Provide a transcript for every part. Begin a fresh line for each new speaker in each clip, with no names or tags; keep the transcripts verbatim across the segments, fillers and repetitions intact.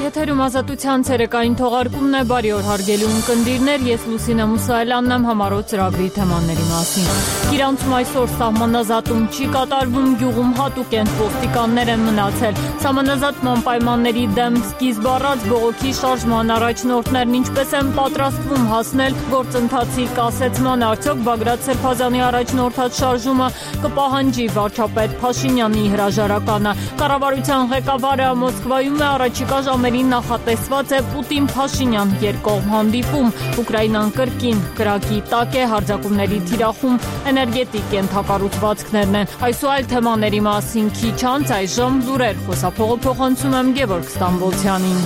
Եթերում ազատության ցերեկային թողարկումն է, բարի օր հարգելի ունկնդիրներ, ես Լուսինե Մուսայելյանն եմ համառոտ ծրագրի թեմաների մասին։ Գիրանցում այսօր սահմանազատում չի կատարվում, գյուղում հատուկ են ոստիկաններ են մնացել։ Սահմանազատման պայմանների դեմ սկիզբ առած բողոքի շարժման առաջնորդներն ինչպես են պատրաստվում հասնել գործընթացի կասեցման, արդյոք Բագրատ Սրբազյանի առաջնորդած շարժումը կպահանջի վարչապետ Փաշինյանի հրաժարականը։ Կառավարության ղեկավարը Մոսկվայում է, առաջիկա ժամերին նախատեսված է Պուտին-Փաշինյան երկկողմ հանդիպում։ Ուկրաինան կրկին կրակի տակ է, հարձակումների թիրախում էներգետիկ ենթակառուցվածքներն են։ Այս ու այլ թեմաների մասին քիչ անց այժմ լուրեր, խոսափողը փոխանցում եմ Գևորգ Ստամբոլցյանին։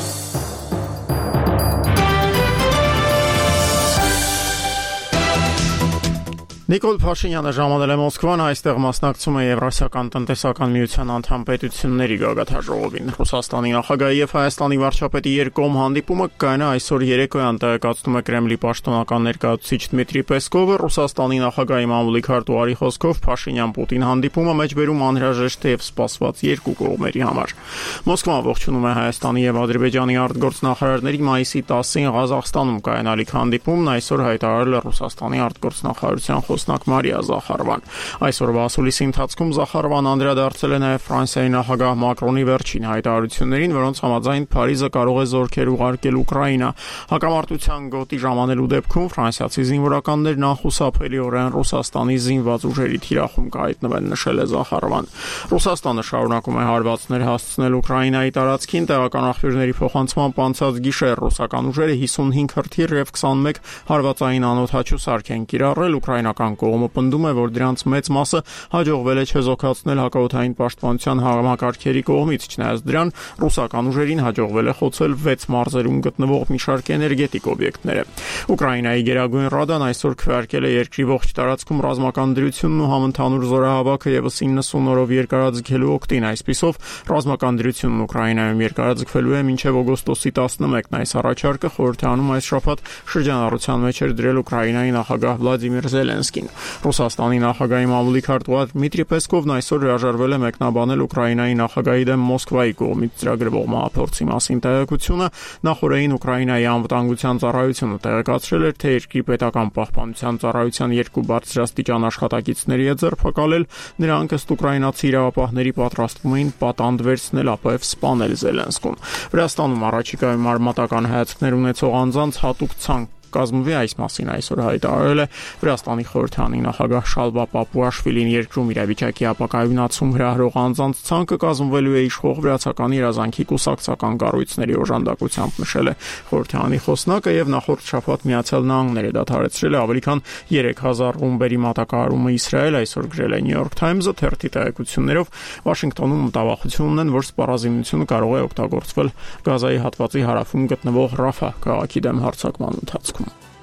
Նիկոլ Փաշինյանը ժամանել է Մոսկվան, այստեղ մասնակցում է Եվրասիական տնտեսական միության անդամ պետությունների գագաթնաժողովին։ Ռուսաստանի նախագահի եւ Հայաստանի վարչապետի երկկողմ հանդիպումը կայանա այսօր երեկոյան, տեղեկացնում է Կրեմլի պաշտոնական ներկայացուցիչ Դմիտրի Պեսկովը։ Ռուսաստանի նախագահի մամուլի քարտուղարի խոսքով Փաշինյան-Պուտին հանդիպումը մեջբերում անհրաժեշտ է եւ սպասված երկու կողմերի համար։ Մոսկվան ողջունում է Հայաստանի եւ Ադրբեջանի արտգործնախարարների մայիսի տասին Ղազախստանում կայանալիք հանդիպումն այսօր հայտարարել է Ռուսաստանի արտգործնախարարության խոսնակ Մարիա Զախարովան։ Այսօրվա ասուլիսի ընթացքում Զախարովան անդրադարձել է նաև Ֆրանսիայի նախագահ Մակրոնի վերջին հայտարարություններին, որոնց համաձայն Փարիզը կարող է զորքեր ուղարկել Ուկրաինա։ Հակամարտության գոտի ժամանելու դեպքում ֆրանսիացի զինվորականներն անխուսափելիորեն Ռուսաստանի զինված ուժերի թիրախում կհայտնվեն, նշել է Զախարովան։ Ռուսաստանը շարունակում է հարվածներ հասցնել Ուկրաինայի տարածքին, տեղական աղբյուրների փոխանցմամբ անցած գիշեր ռուսական ուժերը հիսունհինգ հրթիռ եւ քսանմեկ հարվածային անօդաչու սարք են կիրառել։ Ուկրաինական կողմը պնդում է, որ դրանց մեծ մասը հաջողվել է չեզոքացնել հակաօդային պաշտպանության համակարգերի կողմից, չնայած դրան ռուսական ուժերին հաջողվել է խոցել վեց մարզերում գտնվող մի շարք էներգետիկ օբյեկտները։ Ուկրաինայի Գերագույն Ռադան այսօր քվեարկել է երկրի ողջ տարածքում ռազմական դրությունն ու համընդհանուր զորահավաքը եւս իննսուն օրով երկարաձգելու օգտին։ Այսպիսով ռազմական դրությունն Ուկրաինայում երկարաձգվելու է մինչև օգոստոսի տասնմեկն։ Այս առաջարկը խորհրդանում այս շաբաթ շրջանառության մեջ էր դրել Ուկրաինայի նախագահ Վլադիմիր Զելենսկին։ Ռուսաստանի նախագահի մամուլի քարտուղար Դմիտրի Պեսկովն այսօր հրաժարվել է մեկնաբանել Ուկրաինայի նախագահի դեմ Մոսկվայի կողմից ծրագրվող մահափորձի մասին տեղեկությունը։ Նախորդին Ուկրաինայի անվտանգության ծառայությունը տեղեկացրել էր, թե երկրի պետական պահպանության ծառայության երկու բարձրաստիճան աշխատակիցների է ձերբակալել։ Նրանք ըստ ուկրաինացի իրավապահների պատրաստվում էին պատանդ վերցնել, ապա եւ սպանել Զելենսկուն։ Վրաստանում առաջիկայում արմատական հայացքներ ունեցող անձանց հատուկ ցանկ կազմվի, այս մասին այսօր հայտարարել է Վրաստանի խորհրդանի նախագահ Շալվա Պապուաշվիլին։ Երկրում իրավիճակի ապակայունացում հրահրող անձանց ցանկը կազմվելու է իշխող վրացական երազանքի կուսակցական կառույցների օժանդակությամբ, նշել է խորհրդանի խոսնակը եւ նախորդ շաբաթ Միացյալ Նահանգները դադարեցրել է ավելի քան երեք հազար ռումբերի մատակարարումը Իսրայել, այսօր գրել է New York Times-ը թերթի տեղեկություններով։ Վաշինգտոնում մտավախություն ունեն, որ սպառազինությունը կարող է օգտագործվել Գազայի հատվածի հարավում գտնվող Ռաֆա քաղաքի դեմ հարձակման ընթացքում։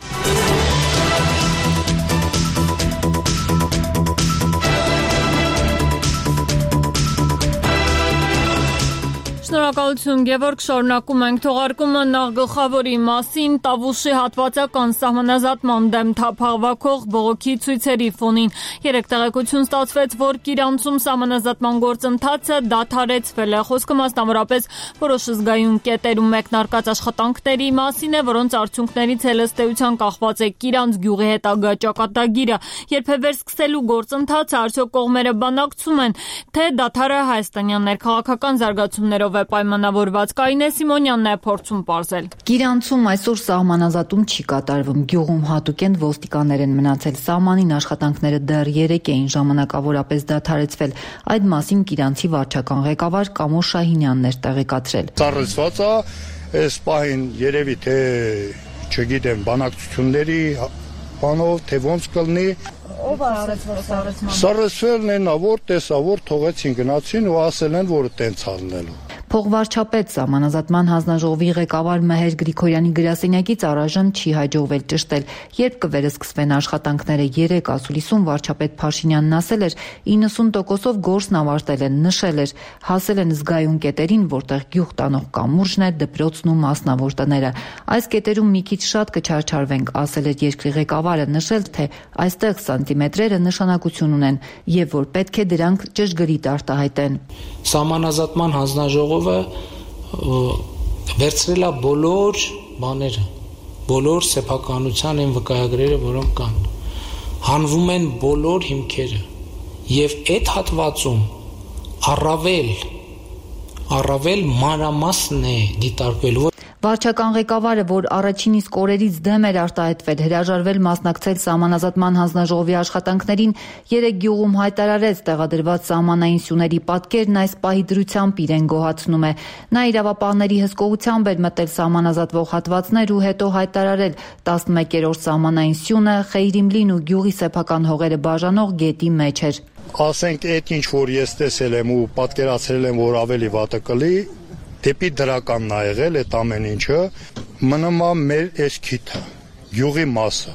Շնորհակալություն Գևորգ, շարունակում ենք թողարկումը նախ գլխավորի մասին։ Տավուշի հատվածական սահմանազատման դեմ թափահավաքող բողոքի ցույցերի ֆոնին երեք տեղեկություն ստացվեց, որ Գիրանցում սահմանազատման գործընթացը դադարեցվել է։ Խոսքը մասնավորապես որոշ զգայուն կետերում մեկնարկած աշխատանքների մասին է, որոնց արդյունքներից ըստ էության կախված է Գիրանց գյուղի հետագա ճակատագիրը։ Երբ է վերսկսելու գործընթացը, արդյոք կողմերը բանակցում են, թե դադարը հայաստանյան ներքաղաքական զարգացումներով պայմանավորված։ Կարինե Սիմոնյանն է փորձում պարզել։
Գիրանցում այսօր սահմանազատում չի կատարվում։ Գյուղում հատուկ են ոստիկաններ են մնացել։ Սահմանին աշխատանքները դեռ երեք էին ժամանակավորապես դադարեցվել։ Այդ մասին Գիրանցի վարչական ղեկավար Կամո Շահինյանն էր տեղեկացրել։
Ծառայված է, այս պահին երևի թե չգիտեմ բանակցությունների բանով թե ոնց կլինի։
Ով արարեցվել սարեցման։
Սարեցվելն են, որ տեսավոր թողեցին գնացին ու ասել են, որ տենց ալնելու։
Փողվարչապետ Սահմանազատման հանձնաժողովի ղեկավար Մեհեր Գրիգորյանի գրասենյակից առայժմ չի հաջողվել ճշտել, երբ կվերսկսվեն աշխատանքները։ Երեք ասուլիսում վարչապետ Փաշինյանն ասել էր, իննսուն տոկոսով գործն ավարտել են, նշել էր, հասել են զգայուն կետերին, որտեղ գյուղ տանող կամուրջն է, դպրոցն ու մասնավոր տները։ Այս կետերում մի քիչ շատ կչարչարվենք, ասել էր երկրի ղեկավարը, նշել, թե այստեղ սանտիմետրերը նշանակություն ունեն եւ որ պետք է դրանք ճշգրիտ արտահայտեն։
Սահմանազատման հանձնաժողովը վերցրել է բոլոր բաները, բոլոր սեփականության այն վկայագրերը, որոնք կան, հանվում են բոլոր հիմքերը եւ այդ հատվածում առավել առավել մանրամասն է դիտարկվելու։
Վարչական ղեկավարը, որ առաջին իսկ օրերից դեմ էր արտահայտվել, հրաժարվել մասնակցել սահմանազատման հանձնաժողովի աշխատանքներին, երեք գյուղում հայտարարեց տեղադրված սահմանային սյուների պատկերն այս պահի դրությամբ իրեն գոհացնում է։ Նա իրավապահների հսկողությամբ էր մտել սահմանազատվող հատվածներ ու հետո հայտարարել տասնմեկերորդ սահմանային սյունը Խեյրիմլին ու գյուղի սեփական հողերը բաժանող գետի մեջ էր։
Ասենք այդ ինչ որ ես տեսել եմ ու պատկերացրել եմ, որ ավելի վատը կլի, դեպի դրականն ա եղել այդ ամեն ինչը, մնում է մեր այս քիթը, գյուղի մասը,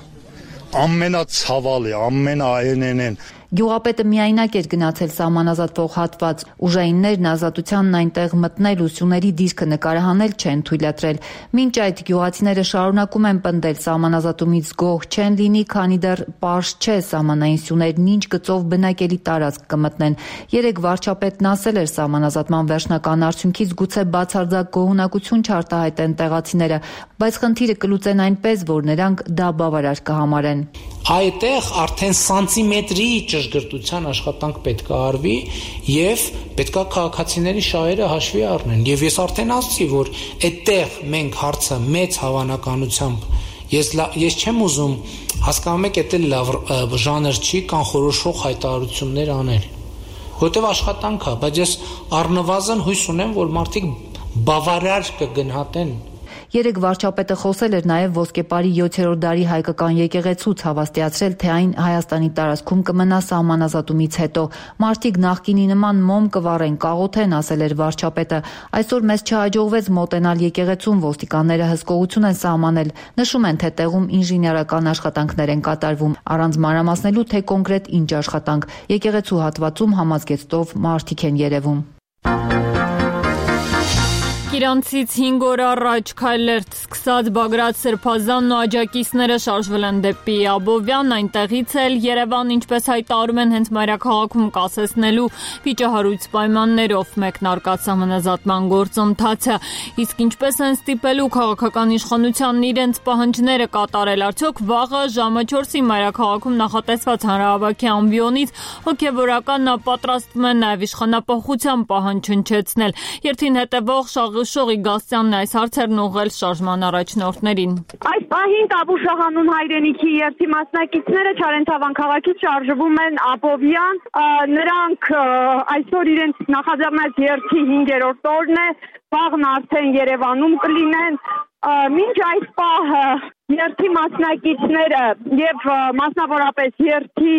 ամենացավալի, ամենաայենենեն։
Գյուղապետը միայնակ էր գնացել սահմանազատվող հատված, ուժայիններն ազատությանն այնտեղ մտնել ու սյուների դիրքը նկարահանել չեն թույլատրել։ Մինչ այդ գյուղացիները շարունակում են պնդել սահմանազատումից գոհ չեն լինի, քանի դեռ պարզ չէ սահմանային սյուներն ինչ գծով բնակելի տարածք կմտնեն։ Երեք վարչապետն ասել էր սահմանազատման վերջնական արդյունքից գուցե բացարձակ գոհունակություն չարտահայտեն տեղացիները, բայց խնդիրը կլուծեն այնպես, որ նրանք դա բավարար կհամարեն։
Այդտեղ արդեն սանտիմետրի ճշգրտության աշխատանք պետք է արվի եւ պետք է քաղաքացիների շահերը հաշվի առնեն։ Եվ ես արդեն ասացի, որ այդտեղ մենք հարցը մեծ հավանականությամբ ես ես չեմ ուզում, հասկանում եք, դա լավ ժանր չի կանխորոշող հայտարարություններ անել։ Որտեւ աշխատանք է, բայց ես առնվազն հույս ունեմ, որ մարդիկ բավարար կգնահատեն։
Երեք վարչապետը խոսել էր նաև ոսկեպարի յոթերորդ դարի հայկական եկեղեցուց, հավաստիացրել, թե այն Հայաստանի տարածքում կմնա սահմանազատումից հետո։ Մարդիկ նախկինի նման մոմ կվառեն, կաղոթեն, ասել էր վարչապետը։ Այսօր մեզ չհաջողվեց մոտենալ եկեղեցուն, ոստիկանները հսկողություն են սահմանել։ Նշում են, թե տեղում ինժեներական աշխատանքներ են կատարվում, առանց մանրամասնելու, թե կոնկրետ ինչ աշխատանք։ Եկեղեցու հատվածում համազգեստով մարդիկ են երևում։
Իրանցից հինգ օր առաջ քայլերթ սկսած Բագրատ Սրբազանն ու աջակիցները շարժվել են դեպի Աբովյան, այնտեղից էլ Երևան, ինչպես հայտարարում են, հենց մայրաքաղաքում կասեցնելու վիճահարույց պայմաններով մեկնարկած սահմանազատման գործընթացը, իսկ ինչպես են ստիպելու քաղաքական իշխանությանն իրենց պահանջները կատարել, արդյոք վաղը ժամը չորսին մայրաքաղաքում նախատեսված հանրահավաքի ամբիոնից հոգևորական պատրաստվում են նաև իշխանապահության պահանջ հնչեցնել։ Երթին հետևող Շաղ Շողի Գասյանն այս հարցերն ուղղել շարժման առաջնորդներին։
Այս պահին Կաբուշ Հանուն հայրենիքի երթի մասնակիցները Չարենցավան քաղաքից շարժվում են Աբովյան։ Նրանք այսօր իրենց նախաձեռնած երթի հինգերորդ օրն է, վաղն արդեն Երևանում կլինեն։ Մինչ այս պահը երթի մասնակիցները եւ մասնավորապես երթի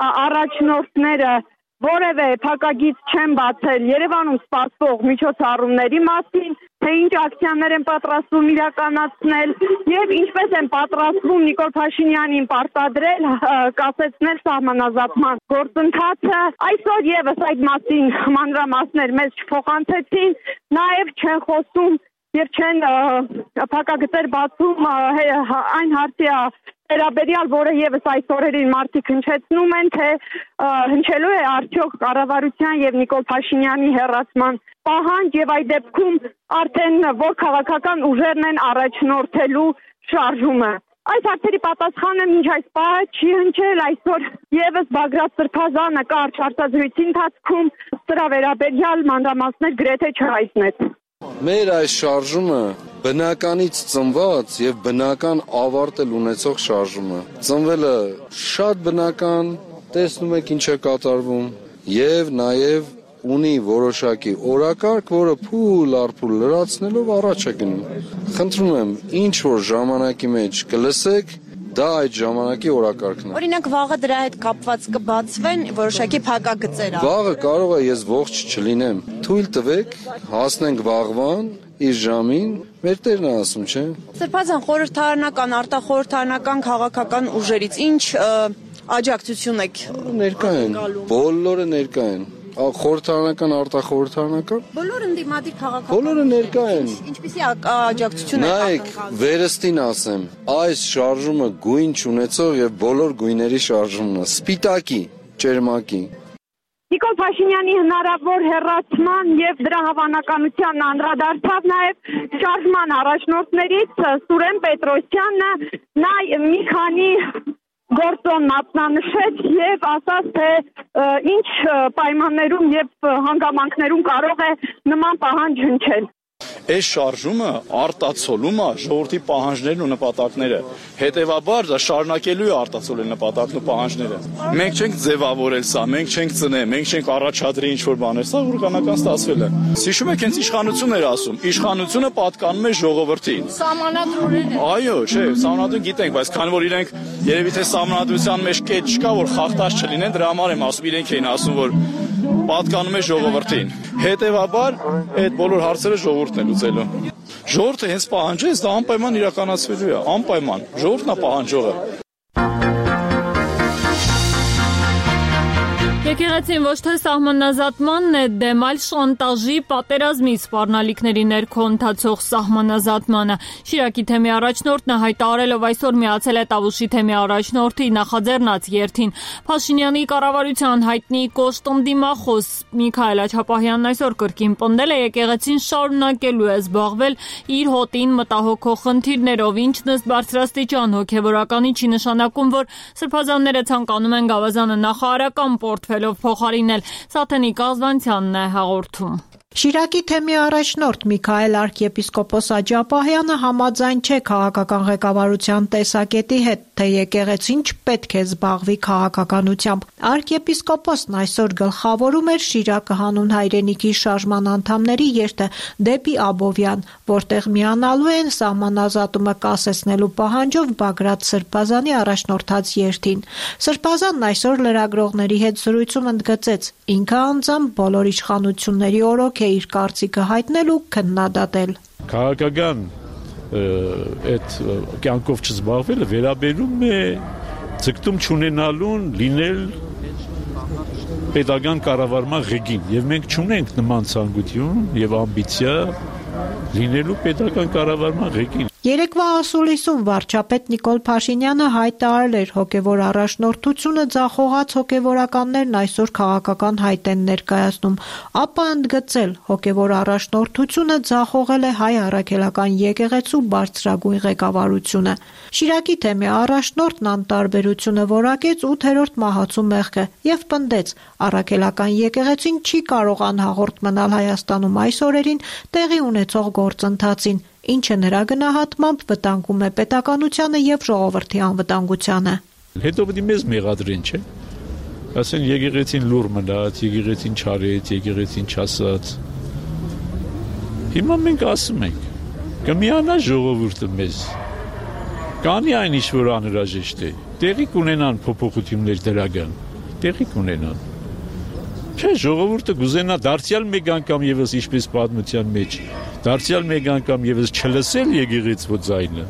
առաջնորդները որևէ փակագիծ չեն բացել Երևանում սպասվող միջոցառումների մասին, թե ինչ ակցիաներ են պատրաստվում իրականացնել եւ ինչպես են պատրաստվում Նիկոլ Փաշինյանին պարտադրել կասեցնել սահմանազատման գործընթացը։ Այսօր եւս այդ մասին մանրամասներ մեզ չփոխանցեցին, նաեւ չեն խոսում եւ չեն փակագծեր բացում այն հարցի վերաբերյալ, որը եւս այս օրերին մարդիկ հնչեցնում են, թե հնչելու է արդյոք կառավարության եւ Նիկոլ Փաշինյանի հեռացման պահանջ եւ այդ դեպքում արդեն որ քաղաքական ուժերն են առաջնորդելու շարժումը։ Այս հարցերի պատասխանը մինչ այս պահը չի հնչել, այսօր եւս Բագրատ Սրբազանը կարճ հարցազրույցի ընթացքում սրա վերաբերյալ մանրամասներ գրեթե չհայտնեց։
Մեր այս շարժումը բնականից ծնված եւ բնական ավարտ էլ ունեցող շարժումը։ Ծնվելը շատ բնական, տեսնում եք ինչ է կատարվում եւ նաեւ ունի որոշակի օրակարգ, որը փուլ առ փուլ լրացնելով առաջ է գնում։ Խնդրում եմ, ինչ որ ժամանակի մեջ կլսեք, դա այդ ժամանակի օրակարգն է։
Օրինակ վաղը դրա հետ կապված կբացվեն որոշակի փակագծեր։
Վաղը կարող է ես ողջ չլինեմ։ Թույլ տվեք, հասնենք վաղվան իր ժամին, մեր տերն է ասում, չէ՞։
Սրբազան խորհրդարանական, արտախորհրդարանական քաղաքական ուժերից ինչ աջակցություն եք
ներկա են, բոլորը ներկա են։ Խորհրդարանական, արտախորհրդարանական
բոլոր ընդդիմադիր քաղաքական
բոլորը ներկա են։
Ինչպիսի աջակցություն է
նայեք, վերստին ասեմ, այս շարժումը գույն չունեցող եւ բոլոր գույների շարժումն է, սպիտակի, ճերմակի։
Նիկոլ Փաշինյանի հնարավոր հեռացման եւ դրա հավանականությանն անդրադարձավ նաեւ շարժման առաջնորդներից Սուրեն Պետրոսյանը, նա մի քանի գործոն մատնանշեց եւ ասաց, թե ինչ պայմաններում եւ հանգամանքներում կարող է նման պահանջ հնչել։
Այս շարժումը արտացոլում է ժողովրդի պահանջներն ու նպատակները։ Հետևաբար դա շարունակելու է արտացոլել նպատակն ու պահանջները։ Մենք չենք ձևավորել սա, մենք չենք ծնել, մենք չենք առաջադրել ինչ-որ բաներ, սա օրգանական ստացվել է։ Հիշում եք, հենց իշխանությունն էր ասում, իշխանությունը պատկանում է ժողովրդին։
Սահմանադրորեն է։
Այո, չէ, սահմանադրություն գիտենք, բայց քանի որ իրենք երևի թե սահմանադրության մեջ կետ չկա, որ խախտած չլինեն, դրա համար եմ ասում, իրենք էին ասում, որ պատկանում է ժողովրդին։ Հետևաբար այդ բոլոր հարցերը ժողովուրդն է լուծելու։ Ժողովուրդը հենց պահանջեց, դա անպայման իրականացվելու է, անպայման։ Ժողովուրդն է պահանջողը։
Եկեղեցին ոչ թե սահմանազատմանն է դեմ, այլ շանտաժի, պատերազմի, սպառնալիքների ներքո ընթացող սահմանազատմանը։ Շիրակի թեմի առաջնորդն հայտարարելով այսօր միացել է Տավուշի թեմի առաջնորդի նախաձեռնած երթին։ Փաշինյանի կառավարության հայտնի կոշտ ընդդիմախոս Միքայել Աչապահյանն այսօր կրկին պնդել է, եկեղեցին շարունակելու է զբաղվել իր հոտին մտահոգող խնդիրներով, ինչն ըստ բարձրաստիճան հոգևորականի չի նշանակում, որ սրբազանները ցանկանում են գավազանը նախարարական պորտֆելով փոխարինել։ Սաթենիկ Ազվանցյանն է հաղորդում։
Շիրակի թեմի առաջնորդ Միքայել arczepiskopos Աջապահյանը համաձայն չէ քաղաքական ղեկավարության տեսակետի հետ, թե եկեղեցին չպետք է զբաղվի քաղաքականությամբ։ Arczepiskopոսն այսօր գլխավորում էր Շիրակը հանուն հայրենիքի շարժման անդամների երթը դեպի Աբովյան, որտեղ միանալու են սահմանազատումը կասեցնելու պահանջով Բագրատ Սրբազանի առաջնորդած երթին։ Սրբազանն այսօր լրագրողների հետ զրույցում ընդգծեց, ինքը անձամբ բոլոր իշխանությունների օրոք է իր կարծիքը հայտնել ու քննադատել։
Քաղաքական այդ կյանքով չզբաղվելը վերաբերում է ձգտում չունենալուն լինել պետական կառավարման ղեկին, եւ մենք չունենք նման ցանկություն եւ ամբիցիա լինելու պետական կառավարման ղեկին։
Երեկվա ասուլիսում վարչապետ Նիկոլ Փաշինյանը հայտարարել էր հոգևոր առաջնորդությունը ձախողած հոգևորականներն այսօր քաղաքական հայտ են ներկայացնում, ապա ընդգծել հոգևոր առաջնորդությունը ձախողել է հայ առաքելական եկեղեցու բարձրագույն ղեկավարությունը։ Շիրակի թեմի առաջնորդն անտարբերությունը որակեց ութերորդ մահացու մեղքը եւ պնդեց առաքելական եկեղեցին չի կարող անհաղորդ մնալ Հայաստանում այս օրերին տեղի ունեցող գործընթացին, ինչը նրա գնահատմամբ վտանգում է պետականությանը եւ ժողովրդի անվտանգությանը։
Հետո պետք է մեզ մեղադրեն, չէ՞։ Ասեն եկեղեցին լուր մնաց, եկեղեցին չարեց, եկեղեցին չասաց։ Հիմա մենք ասում ենք, կմիանա ժողովուրդը մեզ։ Կանի այն ինչ որ անհրաժեշտ է։ Տեղի կունենան փոփոխություններ դրական։ Տեղի կունենան։ Չէ, ժողովուրդը գուզենա դարձյալ մեկ անգամ եւս ինչպես պատմության մեջ, դարձյալ մեկ անգամ եւս չլսել եկեղեցու ձայնը։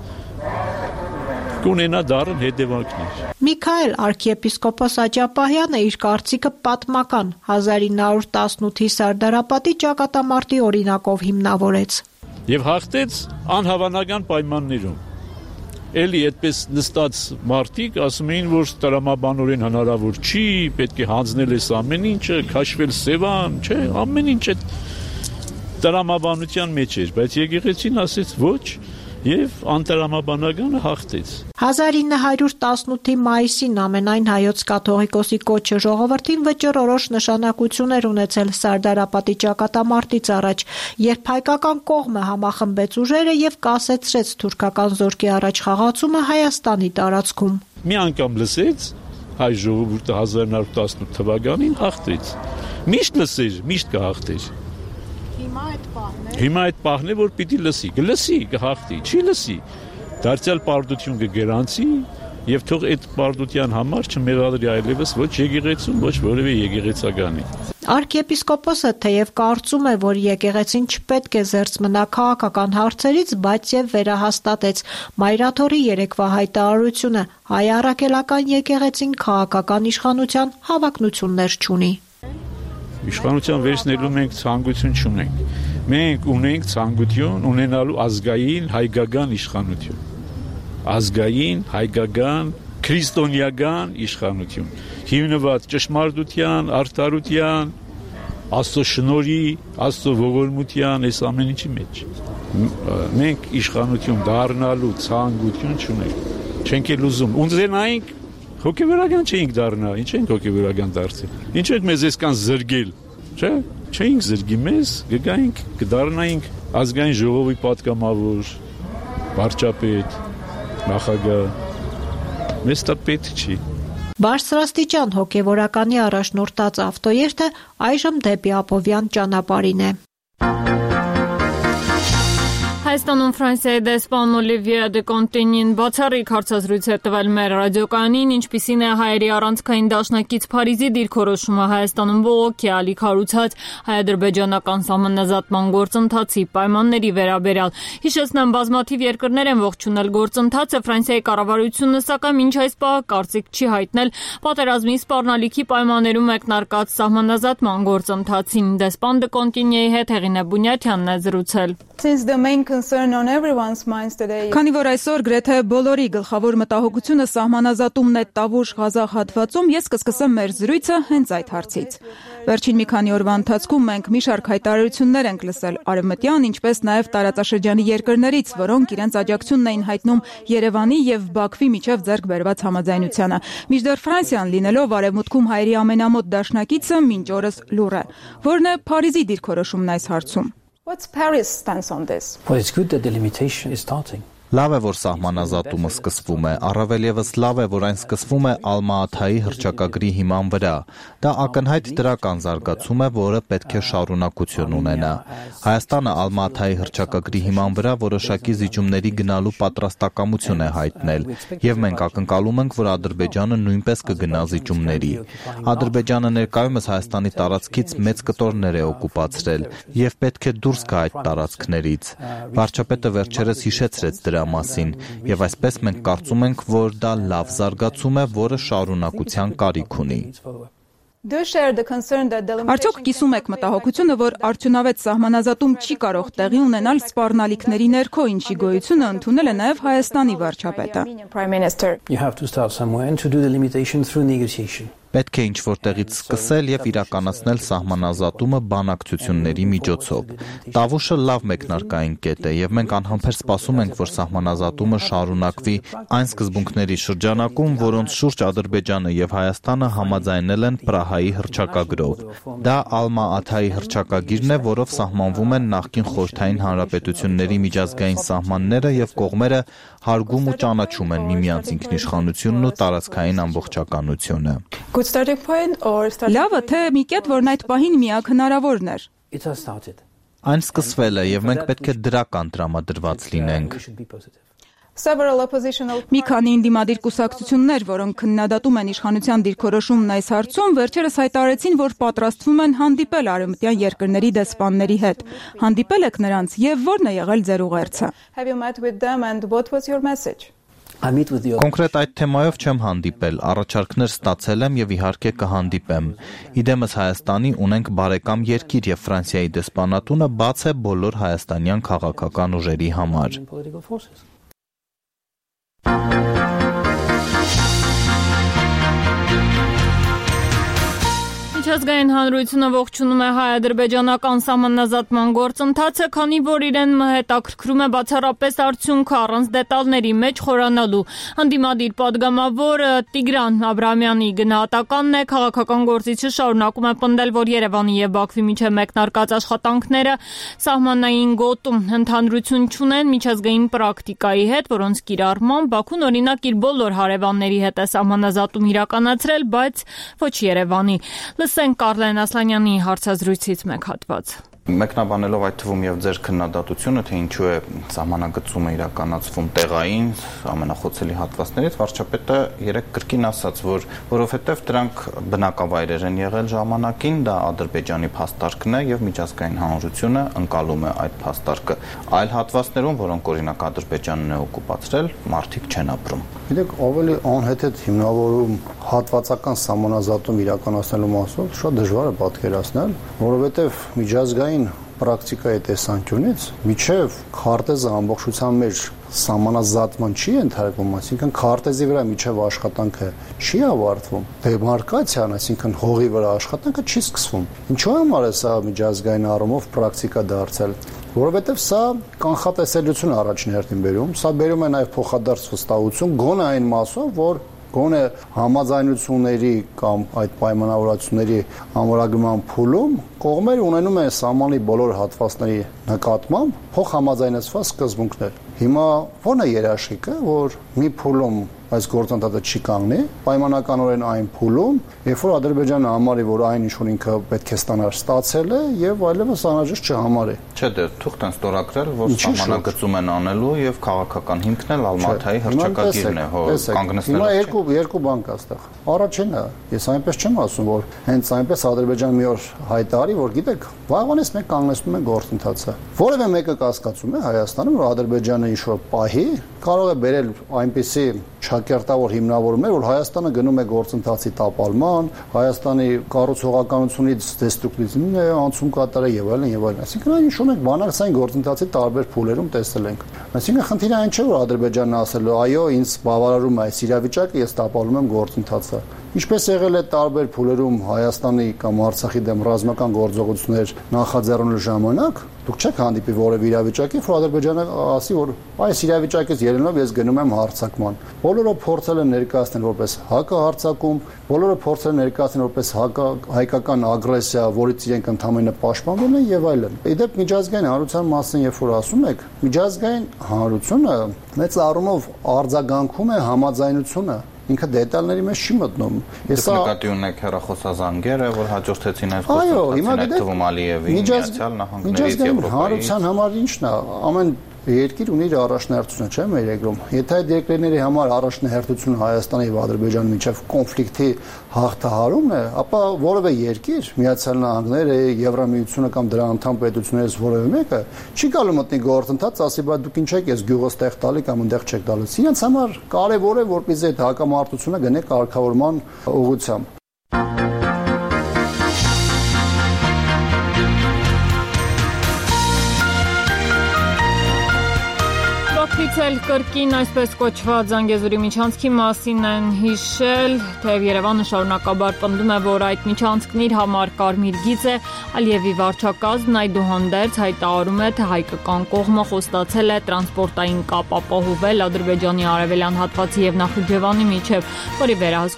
Կունենա դառն հետևանքներ։
Միքայել arczepiskopos Աջապահյանը իր կարծիքը պատմական հազար ինը հարյուր տասնութի Սարդարապատի ճակատամարտի օրինակով հիմնավորեց։
Եվ հաղթեց անհավանական պայմաններում։ Էլի այդպես նստած մարդիկ ասում էին, որ տրամաբանորեն հնարավոր չի, պետք է հանձնել այս ամեն ինչը, քաշվել Սևան, չէ, ամեն ինչ այդ տրամաբանության մեջ էր, բայց եկեղեցին ասեց ոչ եւ անտրամաբանականը հաղթեց։
հազար ինը հարյուր տասնութի մայիսին ամենայն հայոց կաթողիկոսի կոչը ժողովրդին վճռորոշ նշանակություն էր ունեցել Սարդարապատի ճակատամարտից առաջ, երբ հայկական կողմը համախմբեց ուժերը եւ կասեցրեց թուրքական զորքի առաջ խաղացումը Հայաստանի տարածքում։
Մի անգամ լսեց հայ ժողովուրդը հազար ինը հարյուր տասնութ թվականին հաղթեց։ Միշտ լսեր, միշտ կհաղթեր։
Հիմա այդ պահն է։
Հիմա այդ պահն է, որ պիտի լսի, կլսի, կհաղթի, չի լսի։ Դարձյալ պարտություն կգրանցի եւ թող այդ պարտության համար չմեղադրի այլևս ոչ եկեղեցուն, ոչ որևէ եկեղեցականի։
Arczepiskopոսը թեև կարծում է, որ եկեղեցին չպետք է զերծ մնա քաղաքական հարցերից, բայց եւ վերահաստատեց Մայրաթորի երեկվա հայտարարությունը հայ առաքելական եկեղեցին քաղաքական իշխանության հավակնություններ չունի։
Իշխանության վերցնելու մենք ցանկություն չունենք։ Մենք ունենք ցանկություն ունենալու ազգային հայկական իշխանություն։ Ազգային հայկական քրիստոնեական իշխանություն, հիմնված ճշմարտության, արդարության, Աստծո շնորհի, Աստծո ողորմության այս ամեն ինչի մեջ։ Մենք իշխանություն դառնալու ցանկություն չունենք։ Չենք էլ ուզում։ Ունենայինք հոգեվորական չենք դառնա, ինչ ենք հոգեվորական դարձել։ Ինչ ենք մեզ այսքան զրգել, չէ՞։ Չենք զրգի մեզ, գգայինք, կդառնայինք ազգային ժողովի պատգամավոր, վարչապետ, նախագահ։ Մեզ դա պետք չի։
Բարձրաստիճան հոգևորականի առաջնորդած ավտոերթը այժմ դեպի Աբովյան ճանապարհին է։
Հայաստանում Ֆրանսիայի դեսպան Օլիվիե դե Կոնտենին բացառիկ հարցազրույց է տվել մեր ռադիոկայանին, ինչպիսին է հայերի առանցքային դաշնակից Փարիզի դիրքորոշումը Հայաստանում բողոքի ալիք հարուցած հայ-ադրբեջանական սահմանազատման գործընթացի պայմանների վերաբերյալ։ Հիշեցնեմ, բազմաթիվ երկրներ են ողջունել գործընթացը, Ֆրանսիայի կառավարությունը սակայն մինչ այս պահը կարծիք չի հայտնել պատերազմի սպառնալիքի պայմաններում մեկնարկած սահմանազատման գործընթացին։ Դեսպան դե Կոնտենիի հետ Հեղինե Բունյաթյանն է զրուցել։
Քանի որ այսօր գրեթե բոլորի գլխավոր մտահոգությունը սահմանազատումն է Տավուշ Ղազախ հատվածում, ես կսկսեմ մեր զրույցը հենց այդ հարցից։ Վերջին մի քանի օրվա ընթացքում մենք մի շարք հայտարարություններ ենք լսել արևմտյան, ինչպես նաև տարածաշրջանի երկրներից, որոնք իրենց աջակցությունն էին հայտնում Երևանի եւ Բաքվի միջև ձեռք բերված համաձայնությանը։ Մինչդեռ Ֆրանսիան լինելով արևմուտքում հայերի ամենամոտ դաշնակիցը մինչ օրս լուռ է։ Որն է Փարիզի դիրքորոշումն այս հարցում։
What's Paris' stance on this? Well, it's good that the limitation is starting.
Լավ է, որ սահմանազատումը սկսվում է, առավել ևս լավ է, որ այն սկսվում է Ալմա-Աթայի հռչակագրի հիման վրա։ Դա ակնհայտ դրական զարգացում է, որը պետք է շարունակություն ունենա։ Հայաստանը Ալմա-Աթայի հռչակագրի հիման վրա որոշակի զիջումների գնալու պատրաստակամություն է հայտնել, եւ մենք ակնկալում ենք, որ Ադրբեջանը նույնպես կգնա զիջումների։ Ադրբեջանը ներկայումս Հայաստանի տարածքից մեծ կտորներ է օկուպացրել եւ պետք է դուրս գա այդ տարածքներից։ Վարչապետը վերջերս հիշեցրեց դրա մասին, եւ այսպես մենք կարծում ենք, որ դա լավ զարգացում է, որը շարունակության կարիք ունի։
Արդյոք կիսում եք մտահոգությունը, որ արդյունավետ սահմանազատում չի կարող տեղի ունենալ սպառնալիքների ներքո, ինչի գոյությունը ընդունել է նաև Հայաստանի վարչապետը։
Պետք է ինչ-որ տեղից սկսել եւ իրականացնել սահմանազատումը բանակցությունների միջոցով։ Տավուշը լավ մեկնարկային կետ է եւ մենք անհամբեր սպասում ենք, որ սահմանազատումը շարունակվի այն սկզբունքների շրջանակում, որոնց շուրջ Ադրբեջանը եւ Հայաստանը համաձայնել են Պրահայի հռչակագրով։ Դա Ալմա-Աթայի հռչակագիրն է, որով սահմանվում են նախկին խորհրդային հանրապետությունների միջազգային սահմանները եւ կողմերը հարգում ու ճանաչում են միմյանց ինքնիշխանությունն ու տարածքային ամբողջականությունը։
Լավը թե մի կետ, որն այդ պահին միակ հնարավորն էր։
Այն սկսվել է եւ մենք պետք է դրական տրամադրված լինենք։
Մի քանի ընդդիմադիր կուսակցություններ, որոնք քննադատում են իշխանության դիրքորոշումն այս հարցում, վերջերս հայտարարեցին, որ պատրաստվում են հանդիպել արևմտյան երկրների դեսպանների հետ։ Հանդիպել եք նրանց եւ ո՞րն է եղել ձեր ուղերձը։
Կոնկրետ այդ թեմայով չեմ հանդիպել, առաջարկներ ստացել եմ եւ իհարկե կհանդիպեմ։ Իդեմս Հայաստանի ունենք բարեկամ երկիր եւ Ֆրանսիայի դեսպանատունը բաց է բոլոր հայաստանյան քաղաքական ուժերի համար։
Միջազգային հանրությունը ողջունում է հայ-ադրբեջանական սահմանազատման գործընթացը, քանի որ իրեն հետաքրքրում է բացառապես արդյունքը առանց դետալների մեջ խորանալու։ Հանդիմադիր պատգամավոր Տիգրան Աբրահամյանի գնահատականն է, քաղաքական գործիչը շարունակում է պնդել, որ Երևանի եւ Բաքվի միջև մեկնարկած աշխատանքները սահմանային գոտում ընդհանրություն չունեն միջազգային պրակտիկայի հետ, որոնց կիրառմամբ Բաքուն օրինակ իր բոլոր հարևանների հետ է սահմանազատում իրականացրել, բայց ոչ Երևանի։ Լսենք Կարլեն Ասլանյանի հարցազրույցից մեկ հատված։
Մեկնաբանելով այդ թվում եւ ձեր քննադատությունը, թե ինչու է սահմանագծումը իրականացվում տեղային ամենախոցելի հատվածներից, վարչապետը երեք կրկին ասաց, որ որովհետեւ դրանք բնակավայրեր են եղել ժամանակին, դա Ադրբեջանի փաստարկն է եւ միջազգային հանրությունը ընկալում է այդ փաստարկը։ Այլ հատվածներում, որոնք օրինակ Ադրբեջանն է օկուպացրել, մարդիկ չեն ապրում։
Գիտեք, ավելի անհեթեթ հիմնավորում հատվածական սահմանազատում իրականացնելու մասով շատ դժվար է պատկերացնել, որովհետեւ միջազգային պրակտիկայի տեսանկյունից միջև քարտեզը ամբողջությամբ մեր սահմանազատման չի ենթարկվում, այսինքն քարտեզի վրա միջև աշխատանքը չի ավարտվում, դեմարկացիան, այսինքն հողի վրա աշխատանքը չի սկսվում։ Ինչու համար է սա միջազգային առումով պրակտիկա դարձել, որովհետև սա կանխատեսելիություն առաջին հերթին բերում, սա բերում է նաև փոխադարձ վստահություն գոնե այն մասով, որ գոնե համաձայնությունների կամ այդ պայմանավորվածությունների ամրագրման փուլում կողմերը ունենում են սահմանի բոլոր հատվածների նկատմամբ փոխհամաձայնեցված սկզբունքներ։ Հիմա ո՞րն է երաշխիքը, որ մի փուլում այս գործընթացը չի կանգնի, պայմանականորեն այն փուլում, երբ որ Ադրբեջանը համարի, որ այն ինչ որ ինքը պետք է ստանար, ստացել է եւ այլևս անհրաժեշտ չհամարի։
Չէ, դե թուղթ են ստորագրել, որ սահմանագծում են անելու եւ քաղաքական հիմքն էլ Ալմաթայի հռչակագիրն է, հո կանգնեցնել։ Հիմա երկու երկու բան կա այստեղ։ Առաջինը, ես այնպես չեմ ասում, որ հենց այնպես Ադրբեջանը մի օր հայտարարի, որ գիտեք, վաղվանից մենք կանգնեցնում ենք գործընթացը։ Որևէ մեկը կասկածում է Հայաստանում, որ Ադրբեջանը ինչ որ պահի կարող է բերել այնպիսի ճակերտավոր հիմնավորումներ, որ Հայաստանը գնում է գործընթացի տապալման, Հայաստանի կառուցողականությունից դեստրուկտիվիզմն է անցում կատարել եւ այլն եւ այլն։ Այսինքն այն ինչ մենք բանակցային գործընթացի տարբեր փուլերում տեսել ենք։ Այսինքն խնդիրը այն չէ, որ Ադրբեջանն ասել է, այո, ինձ բավարարում է այս իրավիճակը, ես տապալում եմ գործընթացը։ Ինչպես եղել է տարբեր փուլերում Հայաստանի կամ Արցախի դեմ ռազմական գործողություններ նախաձեռնելու ժամանակ, դուք չեք հանդիպի որևէ իրավիճակի, որ Ադրբեջանը ասի, որ այս իրավիճակից ելնելով ես գնում եմ հարձակման։ Բոլորը փորձել են ներկայացնել որպես հակահարձակում, բոլորը փորձել են ներկայացնել որպես հայկական ագրեսիա, որից իրենք ընդհանրապես պաշտպանվում են եւ այլն։ Իդեպ միջազգային հանրության մասին երբ որ ասում եք, միջազգային հանրությունը մեծ առումով արձագանքում է համաձայնությունը ինքը դետալների մեջ չի մտնում։ Ես նկատի ունեք հեռախոսազանգերը, որ հաջորդեցին այս գործընթացին այդ թվում Ալիևի Միացյալ Նահանգներից Եվրոպայի։ Հանրության
համար ի՞նչն է, ամեն երկիր ունի իր առաջնահերթությունը, չէ՞ մեր երկրում։ Եթե այդ երկրների համար առաջնահերթությունը Հայաստանի եւ Ադրբեջանի միջև կոնֆլիկտի հաղթահարումն է, ապա որևէ երկիր, Միացյալ Նահանգները, Եվրամիությունը կամ դրա անդամ պետություններից որևէ մեկը չի գալու մտնի գործընթաց, ասի, բայց դուք ինչ եք, ես գյուղը ստեղ տալի կամ այնտեղ չեք տալու։ Իրենց համար կարևոր է, որպեսզի այդ հակամարտությունը գնե կարգավորման ուղղությամբ։
Ցել կրկին այսպես կոչված Զանգեզուրի միջանցքի մասին են հիշել, թեև Երևանը շարունակաբար պնդում է, որ այդ միջանցքն իր համար կարմիր գիծ է, Ալիևի վարչակազմն այդուհանդերձ հայտարարում է, թե հայկական կողմը խոստացել է տրանսպորտային կապ ապահովել Ադրբեջանի արևելյան հատվածի եւ Նախիջևանի միջև, որի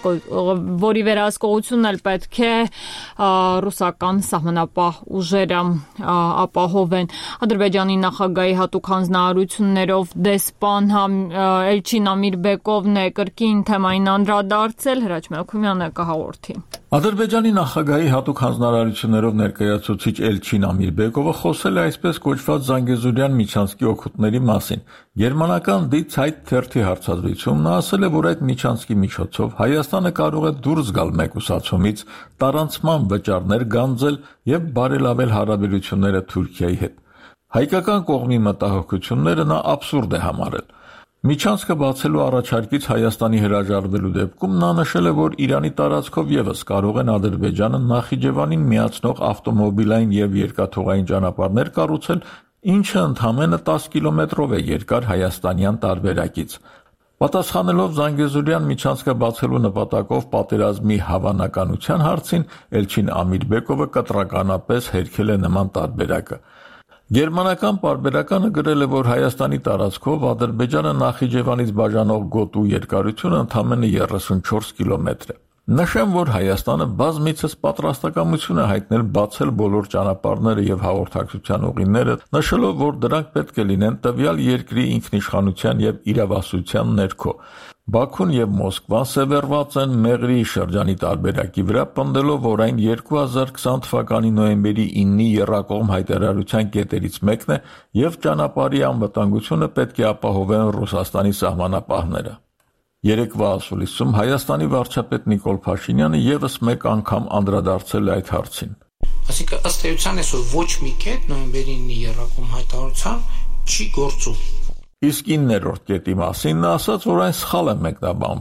որի վերահսկողությունն էլ պետք է ռուսական սահմանապահ ուժերը ապահովեն։ Ադրբեջանի նախագահի հատուկ հանձնարարություններով դեսպան Էլչին Ամիրբեկովն է կրկին թեմային անդրադարձել, Հրաչ Մելքումյանը կհաղորդի։
Ադրբեջանի նախագահի հատուկ հանձնարարություններով ներկայացուցիչ Էլչին Ամիրբեկովը խոսել է այսպես կոչված Զանգեզուրյան միջանցքի օգուտների մասին։ Գերմանական Die Zeit թերթի հարցազրույցում նա ասել է, որ այդ միջանցքի միջոցով Հայաստանը կարող է դուրս գալ մեկուսացումից, տարանցման վճարներ գանձել եւ բարելավել հարաբերությունները Թուրքիայի հետ։ Հայկական կողմի մտահոգությունները նա աբսուրդ է համարել։ Միջանցքը բացելու առաջարկից Հայաստանի հրաժարվելու դեպքում նա նշել է, որ Իրանի տարածքով եւս կարող են Ադրբեջանը Նախիջևանին միացնող ավտոմոբիլային եւ երկաթուղային ճանապարհներ կառուցել, ինչը ընդամենը տասը կիլոմետրով է երկար հայաստանյան տարբերակից։ Պատասխանելով Զանգեզուրյան միջանցքը բացելու նպատակով պատերազմի հավանականության հարցին, Էլչին Ամիրբեկովը կտրականապես հերքել է նման տարբերակը։ Գերմանական պարբերականը գրել է, որ Հայաստանի տարածքով Ադրբեջանը Նախիջևանից բաժանող գոտու երկարությունը ընդամենը երեսունչորս կիլոմետր է։ Նշեմ, որ Հայաստանը բազմիցս պատրաստակամություն է հայտնել բացել բոլոր ճանապարհները եւ հաղորդակցության ուղիները, նշելով, որ դրանք պետք է լինեն տվյալ երկրի ինքնիշխանության եւ իրավասության ներքո։ Բաքուն եւ Մոսկվան սևեռված են Մեղրի շրջանի տարբերակի վրա, պնդելով, որ այն երկու հազար քսան թվականի նոյեմբերի իննի եռակողմ հայտարարության կետերից մեկն է եւ ճանապարհի անվտանգությունը պետք է ապահովեն Ռուսաստանի սահմանապահները։ Երեկվա ասուլիսում Հայաստանի վարչապետ Նիկոլ Փաշինյանը եւս մեկ անգամ անդրադարձել է այդ հարցին։
Այսինքն ըստ էության այսօր ոչ մի կետ նոյեմբերի իննի եռակողմ հայտարարության չի գործում։
Իսկ իններորդ կետի մասին նա ասաց, որ այն սխալ է մեկնաբանվում։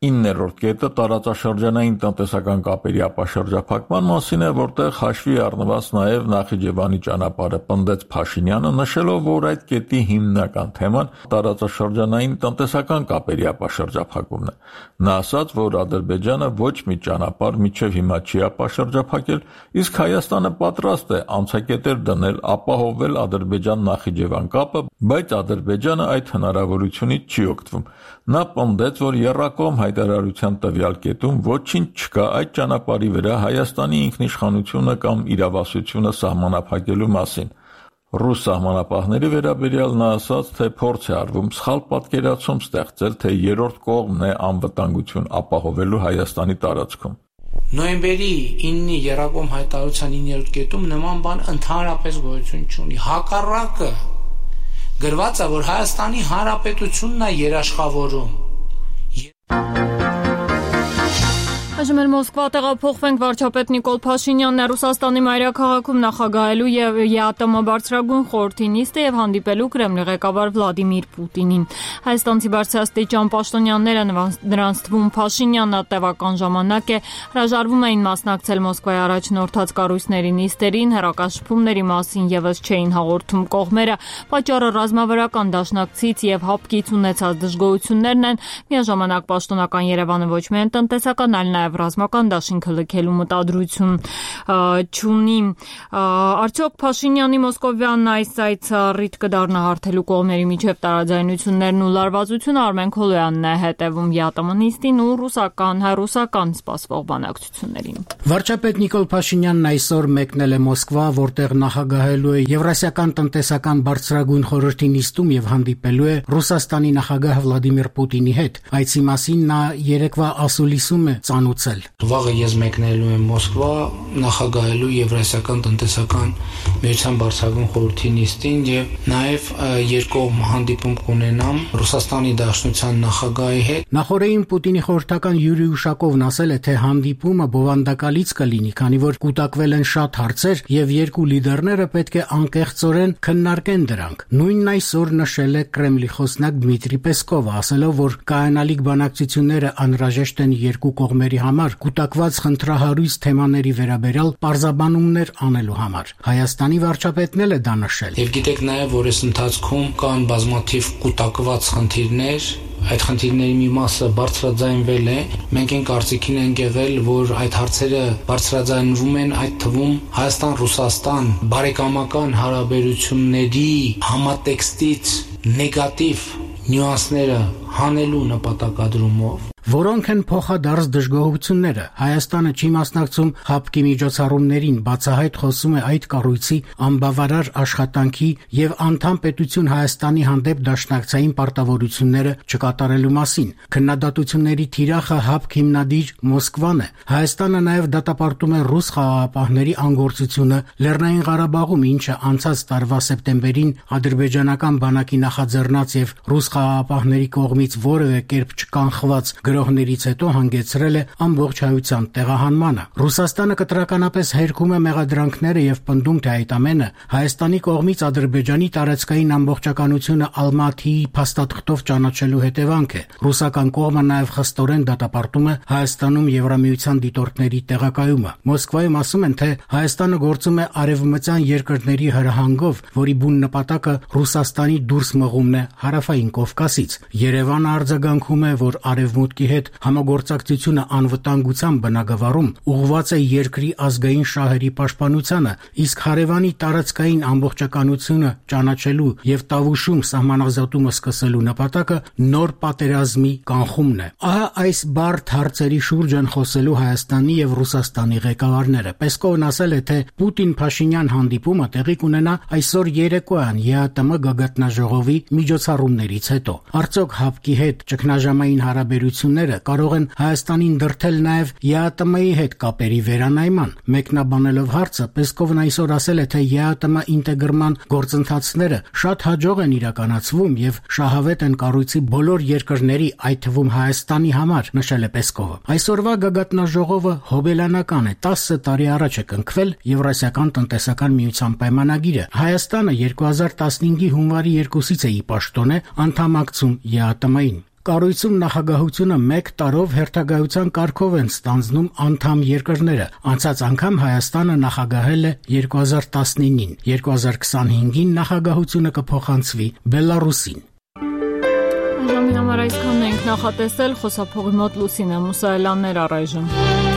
իններորդ կետը տարածաշրջանային տնտեսական կապերի ապաշրջափակման մասին է, որտեղ հաշվի առնված նաև Նախիջևանի ճանապարհը, պնդեց Փաշինյանը, նշելով, որ այդ կետի հիմնական թեման տարածաշրջանային տնտեսական կապերի ապաշրջափակումն է։ Նա ասաց, որ Ադրբեջանը ոչ մի ճանապարհ մինչև հիմա չի ապաշրջափակել, իսկ Հայաստանը պատրաստ է անցակետեր դնել, ապահովել Ադրբեջան-Նախիջևան կապը, բայց Ադրբեջանը այդ հնարավորությունից չի օգտվում։ Նա պնդեց, որ եռակողմ հայտարարության տվյալ կետում ոչինչ չկա այդ ճանապարհի վրա Հայաստանի ինքնիշխանությունը կամ իրավասությունը սահմանափակելու մասին։ Ռուս սահմանապահների վերաբերյալ նա ասաց, թե փորձ է արվում սխալ պատկերացում ստեղծել, թե երրորդ կողմն է անվտանգություն ապահովելու Հայաստանի տարածքում։
Նոյեմբերի ինը եռակողմ հայտարարության իններորդ կետում նման բան ընդհանրապես գոյություն չունի։ Հակառակը գրված է, որ Հայաստանի Հանրապետությունն է երաշխավորում։
Այժմ էլ Մոսկվա տեղափոխվենք, վարչապետ Նիկոլ Փաշինյանն է Ռուսաստանի մայրաքաղաքում նախագահելու եւ ԵԱՏՄ բարձրագույն խորհրդի նիստը եւ հանդիպելու Կրեմլի ղեկավար Վլադիմիր Պուտինին։ Հայաստանցի բարձրաստիճան պաշտոնյաները, նրանց թվում Փաշինյանն տևական ժամանակ է հրաժարվում էին մասնակցել Մոսկվայի առաջնորդած կառույցների նիստերին, հեռակաշփումների մասին եւս չէին հաղորդում կողմերը։ Պատճառը ռազմավարական դաշնակցից եւ հապկից ունեցած դժգոհություններն են։ Միաժամանակ պաշտոնական Երևանը ոչ միայն տնտեսական, այլ նաև ռազմական դաշինքը լքելու մտադրություն չունի։ Արդյոք Փաշինյանի մոսկովյան այս այցը ռիթ կդառնա հարթելու կողմերի միջև տարաձայնություններն ու լարվածությունը? Արմեն Քոլոյանն է հետևում ԵԱՏՄ նիստին ու ռուսական, հայ-ռուսական սպասվող բանակցություններին։
Վարչապետ Նիկոլ Փաշինյանն այսօր մեկնել է Մոսկվա, որտեղ նախագահելու է Եվրասիական տնտեսական բարձրագույն խորհրդի նիստում եւ հանդիպելու է Ռուսաստանի նախագահ Վլադիմիր Պուտինի հետ։ Այցի մասին նա երեկվա ասուլիսում է ծանուցել։
Վաղը ես մեկնելու եմ Մոսկվա, նախագահելու Եվրասիական տնտեսական միության բարձրագույն խորհրդի նիստին եւ նաեւ երկկողմ հանդիպում կունենամ Ռուսաստանի Դաշնության նախագահի հետ։
Նախորդին Պուտինի խորհրդական Յուրի Ուշակովն ասել է, թե հանդիպումը բովանդակալից կլինի, քանի որ կուտակվել են շատ հարցեր եւ երկու լիդերները պետք է անկեղծորեն քննարկեն դրանք։ Նույնն այսօր նշել է Կրեմլի խոսնակ Դմիտրի Պեսկովը, ասելով, որ կայանալիք բանակցությունները անհրաժեշտ են երկու կողմերի համար կուտակված խնդրահարույց թեմաների վերաբերյալ պարզաբանումներ անելու համար։ Հայաստանի վարչապետն էլ է դա նշել։
Եվ գիտեք նաև, որ այս ընթացքում կան բազմաթիվ կուտակված խնդիրներ, այդ խնդիրների մի մասը բարձրաձայնվել է։ Մենք այն կարծիքին ենք եղել, որ այդ հարցերը բարձրաձայնվում են, այդ թվում Հայաստան-Ռուսաստան բարեկամական հարաբերությունների համատեքստից նեգատիվ նյուանսները հանելու նպատակադրումով,
որոնք են փոխադարձ դժգոհությունները։ Հայաստանը չի մասնակցում հապկի միջոցառումներին, բացահայտ խոսում է այդ կառույցի անբավարար աշխատանքի եւ անդամ պետություն Հայաստանի հանդեպ դաշնակցային պարտավորությունները չկատարելու մասին։ Քննադատությունների թիրախը հապկ հիմնադիր Մոսկվան է։ Հայաստանը նաեւ դատապարտում է ռուս խաղաղապահների անգործությունը Լեռնային Ղարաբաղում, ինչը անցած տարվա սեպտեմբերին ադրբեջանական բանակի նախաձեռնած եւ ռուս խաղաղապահների կողմից որևէ կերպ չկանխված գրոհներից հետո հանգեցրել է ամբողջ հայության տեղահանմանը։ Ռուսաստանը կտրականապես հերքում է մեղադրանքները եւ պնդում, թե այդ ամենը Հայաստանի կողմից Ադրբեջանի տարածքային ամբողջականությունը Ալմաթիի փաստաթղթով ճանաչելու հետևանք է։ Ռուսական կողմը նաեւ խստորեն դատապարտում է Հայաստանում Եվրամիության դիտորդների տեղակայումը։ Մոսկվայում ասում են, թե Հայաստանը գործում է արևմտյան երկրների հրահանգով, որի բուն նպատակը Ռուսաստանի դուրս մղումն է Հարավային Կովկասից։ Երևանը արձագանքում է, որ արևմուտքի հետ համագործակցությունը անվտանգության բնագավառում ուղղված է երկրի ազգային շահերի պաշտպանությանը, իսկ հարևանի տարածքային ամբողջականությունը ճանաչելու եւ Տավուշում սահմանազատումը սկսելու նպատակը նոր պատերազմի կանխումն է։ Ահա այս բարդ հարցերի շուրջ են խոսելու Հայաստանի եւ Ռուսաստանի ղեկավարները։ Պեսկովն ասել է, թե Պուտին-Փաշինյան հանդիպումը տեղի կունենա այսօր երեկոյան ԵԱՏՄ գագաթնաժողովի միջոցառումներից հետո։ Արդյոք հապկի հետ ճգնաժամային հարաբերությունները կարող են Հայաստանին դրդել նաև ԵԱՏՄ-ի հետ կապերի վերանայման։ Մեկնաբանելով հարցը, Պեսկովն այսօր ասել է, թե ԵԱՏՄ ինտեգրման գործընթացները շատ հաջող են իրականացվում եւ շահավետ են կառույցի բոլոր երկրների, այդ թվում Հայաստանի համար, նշել է Պեսկովը։ Այսօրվա գագաթնաժողովը հոբելանական է, տասը տարի առաջ է կնքվել Եվրասիական տնտեսական միության պայմանագիրը։ Հայաստանը երկու հազար տասնհինգի հունվարի երկուսից է ի պաշտոն է անդամակցում ԵԱՏՄ-ին։ Կառույցում նախագահությունը մեկ տարով հերթագայության կարգով են ստանձնում անդամ երկրները։ Անցած անգամ Հայաստանը նախագահել է երկու հազար տասնինին, երկու հազար քսանհինգին նախագահությունը կփոխանցվի Բելարուսին։
Ժամի համար այսքանն ենք նախատեսել, խոսափողի մոտ Լուսինե Մուսայելյաններ առայժմ։